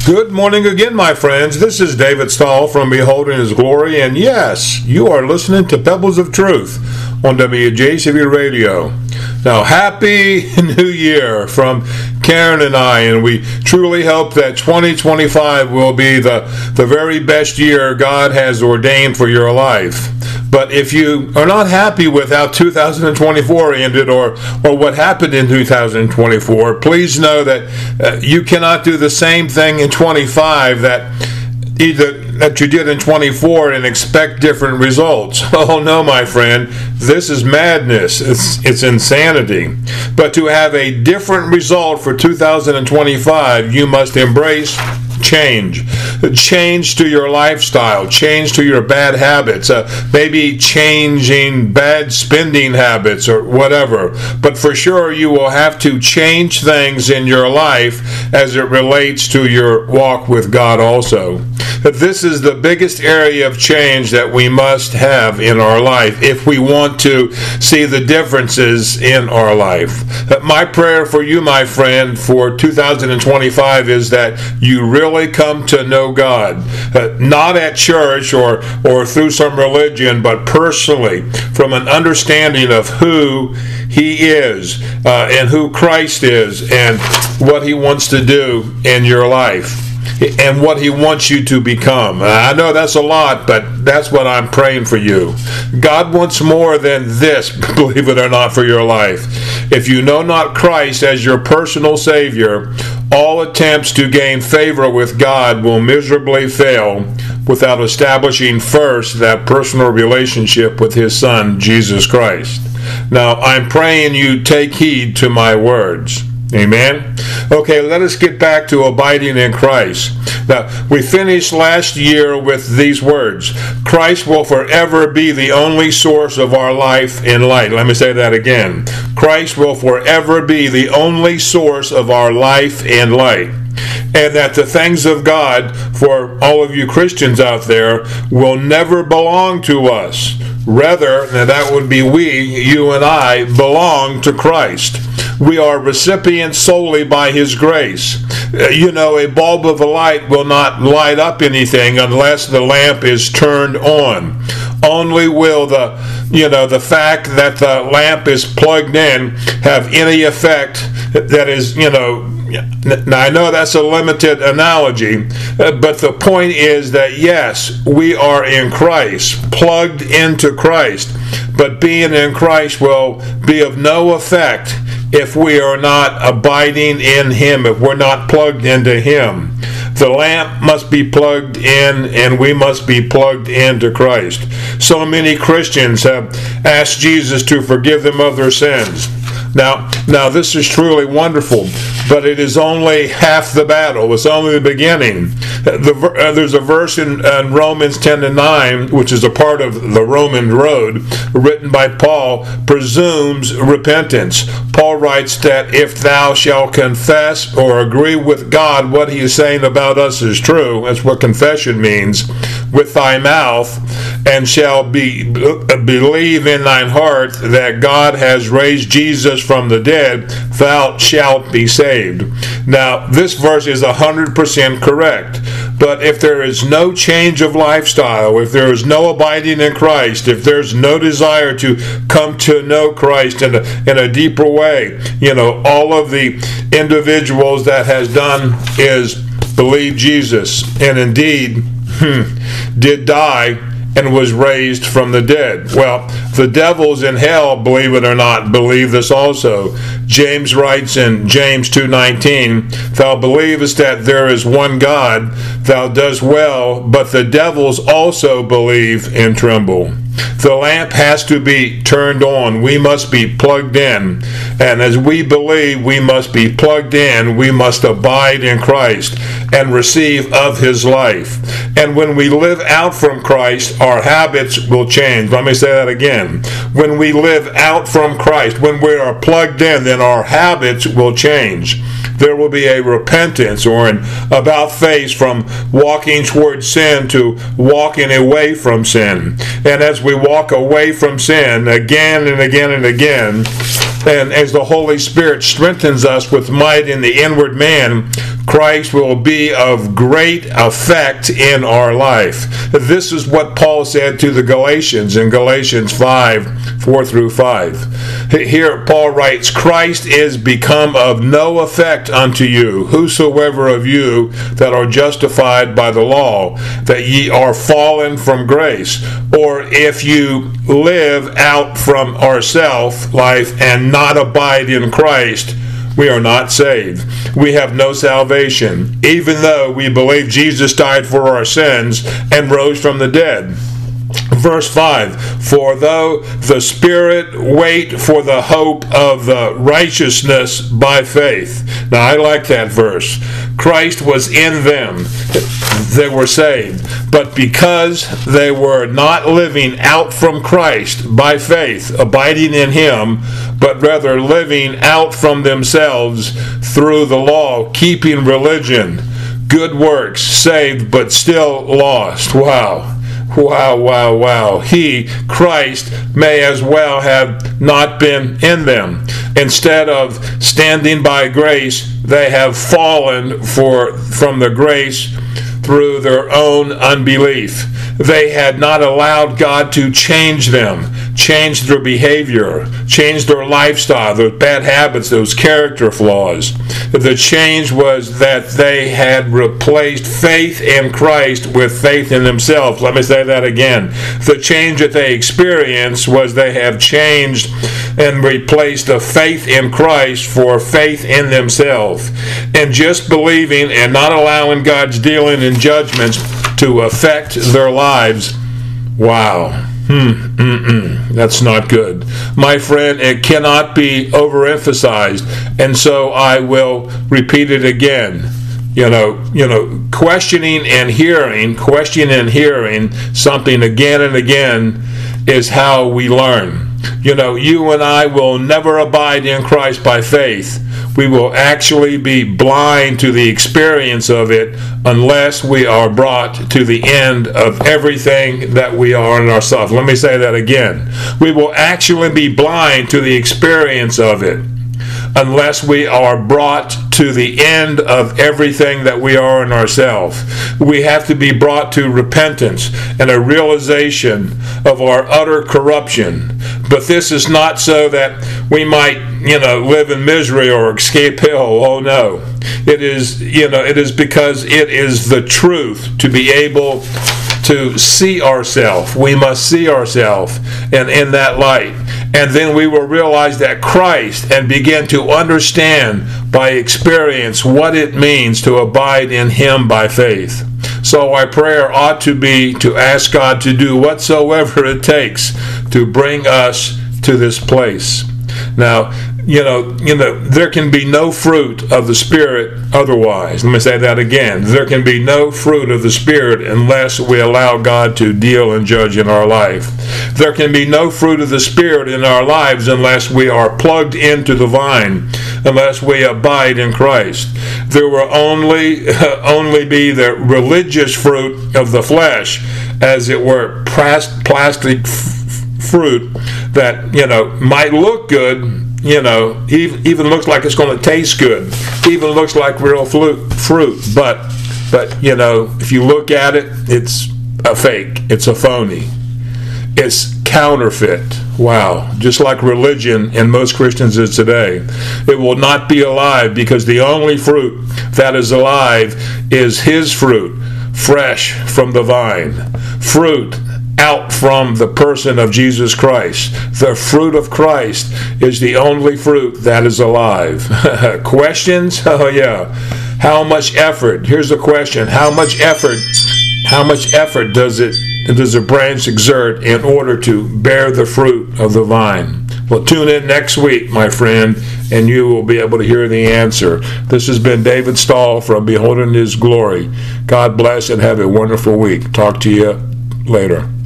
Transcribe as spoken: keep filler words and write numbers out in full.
Good morning again, my friends. This is David Stahl from Beholding His Glory, and yes, you are listening to Pebbles of Truth on W J C V Radio. Now, Happy New Year from Karen and I, and we truly hope that twenty twenty-five will be the, the very best year God has ordained for your life. But if you are not happy with how two thousand twenty-four ended or, or what happened in two thousand twenty-four, please know that uh, you cannot do the same thing in twenty-five that either that you did in twenty-four and expect different results. Oh no, my friend, this is madness. It's it's insanity. But to have a different result for two thousand twenty-five, you must embrace change. Change to your lifestyle, change to your bad habits, uh, maybe changing bad spending habits or whatever. But for sure, you will have to change things in your life as it relates to your walk with God also. But this is the biggest area of change that we must have in our life if we want to see the differences in our life. My prayer for you, my friend, for two thousand twenty-five is that you really come to know God, uh, not at church or, or through some religion, but personally, from an understanding of who He is uh, and who Christ is and what He wants to do in your life and what He wants you to become. I know that's a lot, but that's what I'm praying for you. God wants more than this, believe it or not, for your life. If you know not Christ as your personal Savior, all attempts to gain favor with God will miserably fail without establishing first that personal relationship with His Son, Jesus Christ. Now, I'm praying you take heed to my words. Amen? Okay, let us get back to abiding in Christ. Now, we finished last year with these words. Christ will forever be the only source of our life and light. Let me say that again. Christ will forever be the only source of our life and light. And that the things of God, for all of you Christians out there, will never belong to us. Rather, and that would be we, you and I, belong to Christ. We are recipients solely by His grace. You know, a bulb of a light will not light up anything unless the lamp is turned on. Only will the, you know, the fact that the lamp is plugged in have any effect that is, you know, now I know that's a limited analogy, but the point is that yes, we are in Christ, plugged into Christ, but being in Christ will be of no effect if we are not abiding in Him, if we're not plugged into Him. The lamp must be plugged in, and we must be plugged into Christ. So many Christians have asked Jesus to forgive them of their sins. Now, now this is truly wonderful, but it is only half the battle. It's only the beginning. The, uh, there's a verse in, in Romans ten and nine, which is a part of the Roman road, written by Paul, presumes repentance. Paul writes that if thou shalt confess or agree with God what He is saying about us is true, that's what confession means, with thy mouth, and shall be believe in thine heart that God has raised Jesus from the dead, thou shalt be saved. Now, this verse is one hundred percent correct. But if there is no change of lifestyle, if there is no abiding in Christ, if there's no desire to come to know Christ in a, in a deeper way, you know, all of the individuals that has done is believe Jesus and indeed hmm, did die and was raised from the dead. Well, the devils in hell, believe it or not, believe this also. James writes in James two nineteen, thou believest that there is one God, thou dost well, but the devils also believe and tremble. The lamp has to be turned on. We must be plugged in. And as we believe we must be plugged in, we must abide in Christ and receive of His life. And when we live out from Christ, our habits will change. Let me say that again. When we live out from Christ, when we are plugged in, then our habits will change. There will be a repentance or an about face from walking towards sin to walking away from sin. And as we walk away from sin again and again and again, and as the Holy Spirit strengthens us with might in the inward man Christ will be of great effect in our life. This is what Paul said to the Galatians in Galatians five, four through five. Here Paul writes, Christ is become of no effect unto you, whosoever of you that are justified by the law, that ye are fallen from grace, or if you live out from ourself life and not abide in Christ, we are not saved. We have no salvation, even though we believe Jesus died for our sins and rose from the dead. Verse five, for though the Spirit wait for the hope of the righteousness by faith. Now I like that verse. Christ was in them. They were saved. But because they were not living out from Christ by faith, abiding in Him, but rather living out from themselves through the law, keeping religion, good works, saved but still lost. Wow. Wow, wow, wow. He, Christ, may as well have not been in them. Instead of standing by grace, they have fallen for from the grace through their own unbelief. They had not allowed God to change them, change their behavior, change their lifestyle, those bad habits, those character flaws. The change was that they had replaced faith in Christ with faith in themselves. Let me say that again. The change that they experienced was they have changed and replaced a faith in Christ for faith in themselves. And just believing and not allowing God's dealing and judgments to affect their lives. Wow. Hmm. Mm-mm. That's not good. My friend, it cannot be overemphasized, and so I will repeat it again. You know, you know, questioning and hearing, questioning and hearing something again and again is how we learn. You know, you and I will never abide in Christ by faith. We will actually be blind to the experience of it unless we are brought to the end of everything that we are in ourselves. Let me say that again. We will actually be blind to the experience of it unless we are brought to the end of everything that we are in ourselves. We have to be brought to repentance and a realization of our utter corruption. But this is not so that we might, you know, live in misery or escape hell. Oh no. It is, you know, it is because it is the truth to be able to see ourselves. We must see ourselves and in that light. And then we will realize that Christ and begin to understand by experience what it means to abide in Him by faith. So our prayer ought to be to ask God to do whatsoever it takes to bring us to this place. Now, you know, you know, there can be no fruit of the Spirit otherwise. Let me say that again. There can be no fruit of the Spirit unless we allow God to deal and judge in our life. There can be no fruit of the Spirit in our lives unless we are plugged into the vine, unless we abide in Christ. There will only, only be the religious fruit of the flesh, as it were, plastic f- fruit that, you know, might look good. You know, even looks like it's going to taste good. Even looks like real fruit. But, but you know, if you look at it, it's a fake. It's a phony. It's counterfeit. Wow. Just like religion in most Christians is today. It will not be alive because the only fruit that is alive is His fruit, fresh from the vine. Fruit out from the person of Jesus Christ. The fruit of Christ is the only fruit that is alive. Questions? Oh yeah. How much effort? Here's the question. How much effort, how much effort does it does a branch exert in order to bear the fruit of the vine? Well, tune in next week, my friend, and you will be able to hear the answer. This has been David Stahl from Beholding His Glory. God bless and have a wonderful week. Talk to you later.